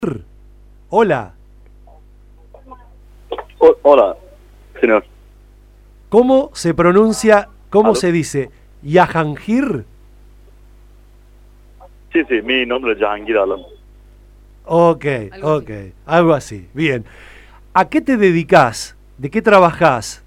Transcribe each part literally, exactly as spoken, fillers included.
Hola, O- hola, señor. ¿cómo se pronuncia, cómo ¿Aló? se dice? ¿Yahangir? Sí, sí, mi nombre es Jahangir Alam. Ok, Algo ok, así. algo así, bien. ¿A qué te dedicas? ¿De qué trabajás?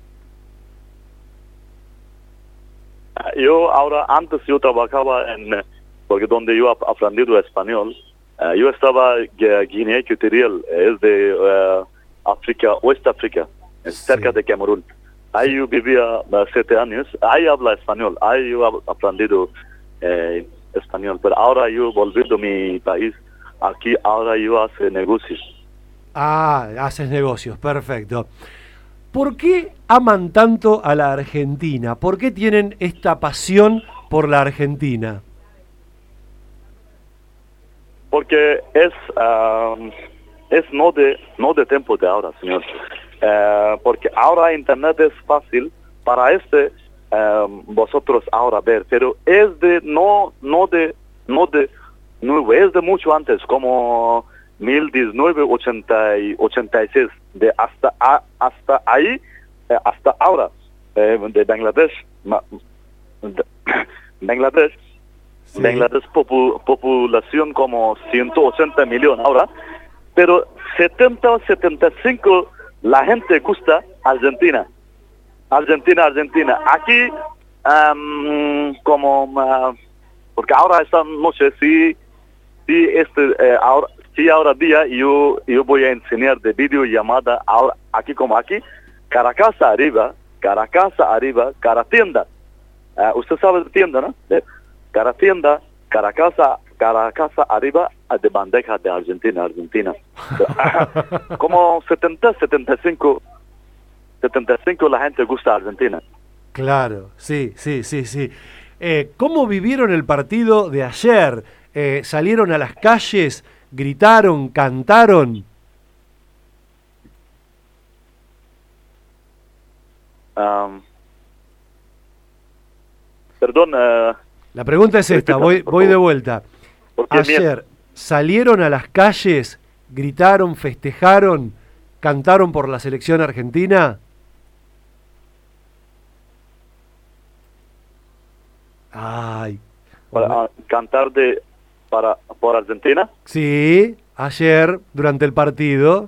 Ah, Yo ahora, antes yo trabajaba en, eh, porque donde yo ap- aprendido español, eh, yo estaba en Guinea Ecuatorial, es de eh, África, West África, es cerca Sí. de Camerún. Ahí Sí. yo vivía eh, siete años, ahí habla español, ahí yo he aprendido eh, español, pero ahora yo volvido a mi país, aquí ahora yo hace negocios. Ah, haces negocios, perfecto. ¿Por qué aman tanto a la Argentina? ¿Por qué tienen esta pasión por la Argentina? Porque es am, es no de no de tiempo de ahora, señor. Eh, porque ahora internet es fácil para este am, vosotros ahora ver, pero es de no no de no de nuevo, es de mucho antes, como mil novecientos ochenta y ochenta y seis, de hasta a- hasta ahí, eh, hasta ahora, eh, de Bangladesh, ma- de- Bangladesh. Sí. Bangladesh popu- población como ciento ochenta millones ahora, pero setenta, setenta y cinco la gente gusta Argentina. Argentina, Argentina. Aquí, am, como, ah, porque ahora esta noche, sí, sí, este, eh, ahora, sí, ahora día yo, yo voy a enseñar de videollamada, ahora, aquí como aquí, cara casa arriba, cara casa arriba, cara tienda. Ah, usted sabe de tienda, ¿no? De cara tienda, cara casa, cara casa arriba ah, de bandeja de Argentina, Argentina. Como setenta, setenta y cinco, setenta y cinco la gente gusta Argentina. Claro, sí, sí, sí, sí. Eh, ¿cómo vivieron el partido de ayer? Eh, ¿salieron a las calles, gritaron, cantaron? Am, perdón, eh, La pregunta es esta, repítame, voy, por voy de favor. vuelta. Porque mi- Ayer, ¿salieron a las calles, gritaron, festejaron, cantaron por la selección argentina? Ay, para me- ah, cantar de para por Argentina. sí, ayer, durante el partido.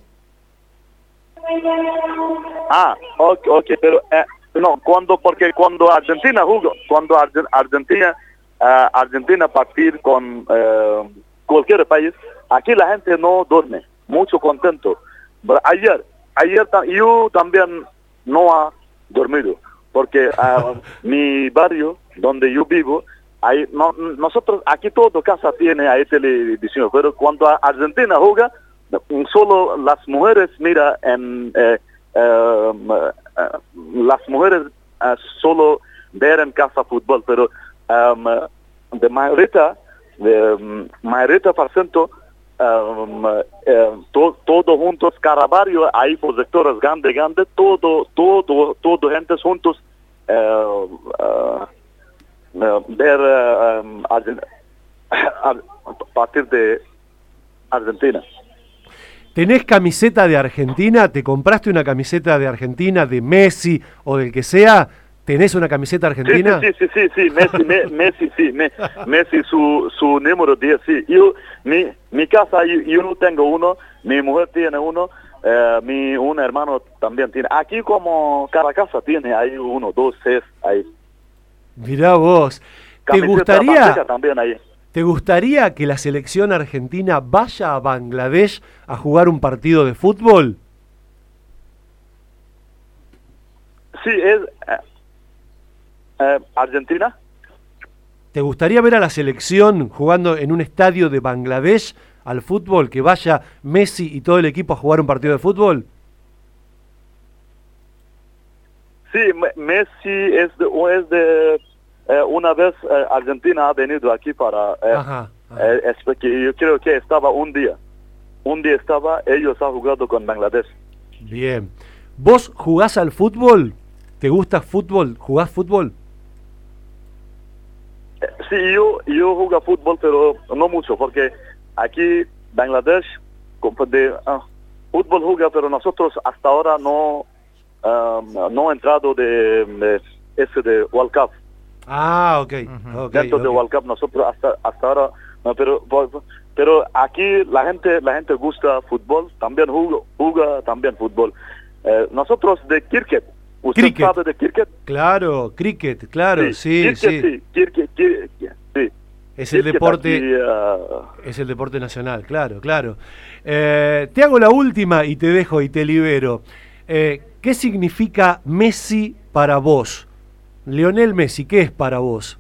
Ah, ok, ok, pero eh, no, cuando, porque cuando Argentina jugó, cuando Arge- Argentina, ah, Argentina partir con eh, cualquier país, aquí la gente no duerme, mucho contento. Pero ayer, ayer ta- yo también no ha dormido, porque ah, mi barrio donde yo vivo, ahí, no, nosotros aquí todo casa tiene ahí televisión, pero cuando a- Argentina juega, solo las mujeres mira en eh, eh, eh, las mujeres eh, solo ver en casa fútbol, pero um, de mayoría de um, mayoría por ciento um, eh, to- todo juntos, cada barrio hay proyectores grandes grandes, todo todo todo gente juntos eh, eh, eh, ver eh, um, Argen- a partir de Argentina. ¿Tenés camiseta de Argentina? ¿Te compraste una camiseta de Argentina, de Messi o del que sea? ¿Tenés una camiseta Sí, argentina? sí, sí, sí, sí, Messi, me- Messi, sí, me- Messi, su, su número diez, sí. Yo, mi, mi casa, yo, yo no tengo uno, mi mujer tiene uno, eh, mi un hermano también tiene. Aquí como cada casa tiene, hay uno, dos, tres, hay. Mirá vos. ¿Te Camiseta gustaría, bandeja también hay. ¿Te gustaría que la selección argentina vaya a Bangladesh a jugar un partido de fútbol? Sí, es eh, eh, Argentina. ¿Te gustaría ver a la selección jugando en un estadio de Bangladesh al fútbol, que vaya Messi y todo el equipo a jugar un partido de fútbol? Sí, Me- Messi es de, o es de eh, una vez eh, Argentina ha venido aquí para, eh, Ajá, ajá. eh, es porque yo creo que estaba un día, un día estaba, ellos han jugado con Bangladesh. Bien. ¿Vos jugás al fútbol? ¿Te gusta fútbol? ¿Jugás fútbol? Eh, Sí, yo, yo juego fútbol, pero no mucho, porque aquí Bangladesh de uh, fútbol juega, pero nosotros hasta ahora no um, no entrado de, de ese de World Cup. Ah, ok. Uh-huh. okay Dentro okay. de World Cup nosotros hasta hasta ahora no, pero pero aquí la gente la gente gusta fútbol, también juega, juega también fútbol. Eh, nosotros de cricket. ¿Usted cricket. sabe de cricket? Claro, cricket, claro, sí, sí. sí. Cricket, sí. Cricket, cricket, sí. Es el cricket deporte, aquí, uh... es el deporte nacional, claro, claro. Eh, te hago la última y te dejo y te libero. Eh, ¿Qué significa Messi para vos? Lionel Messi, ¿qué es para vos?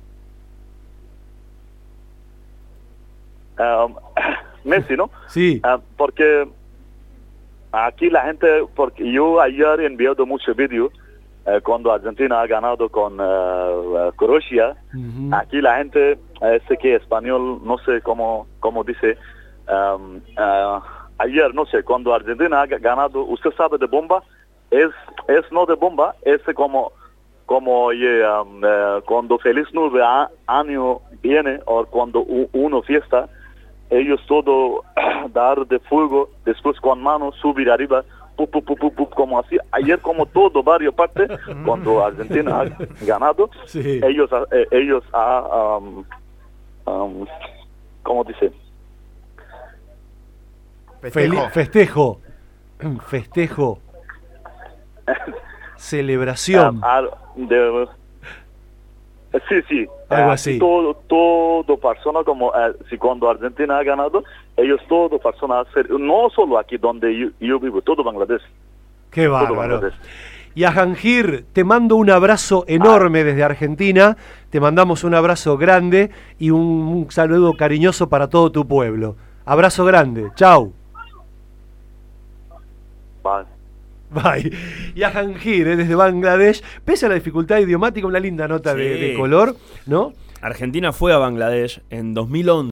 Um, Messi, ¿no? Sí. Uh, porque aquí la gente, porque yo ayer he enviado muchos vídeos uh, cuando Argentina ha ganado con uh, Croacia. Uh-huh. Aquí la gente, uh, sé que español, no sé cómo, cómo dice, um, uh, ayer, no sé, cuando Argentina ha ganado, usted sabe de bomba, es, es no de bomba, es como, como yeah, um, uh, cuando feliz nueve año viene o cuando uno fiesta, ellos todo dar de fuego, después con manos subir arriba, pup, pup, pup, pup, como así. Ayer como todo, varias partes, cuando Argentina ha ganado, sí. ellos, eh, ellos ha, um, um, ¿cómo dice? Festejo. Festejo. Festejo. Celebración. Ah, de, Sí, sí. Algo eh, así. Todo, todo persona como, eh, si cuando Argentina ha ganado, ellos todo persona, no solo aquí donde yo, yo vivo, todo Bangladesh. Qué bárbaro. Y a Jahangir, te mando un abrazo enorme ah. desde Argentina, te mandamos un abrazo grande y un, un saludo cariñoso para todo tu pueblo. Abrazo grande, chau. Bye. Bye. Y a Jahangir, eh, desde Bangladesh, pese a la dificultad idiomática, una linda nota sí. de, de color, ¿no? Argentina fue a Bangladesh en dos mil once.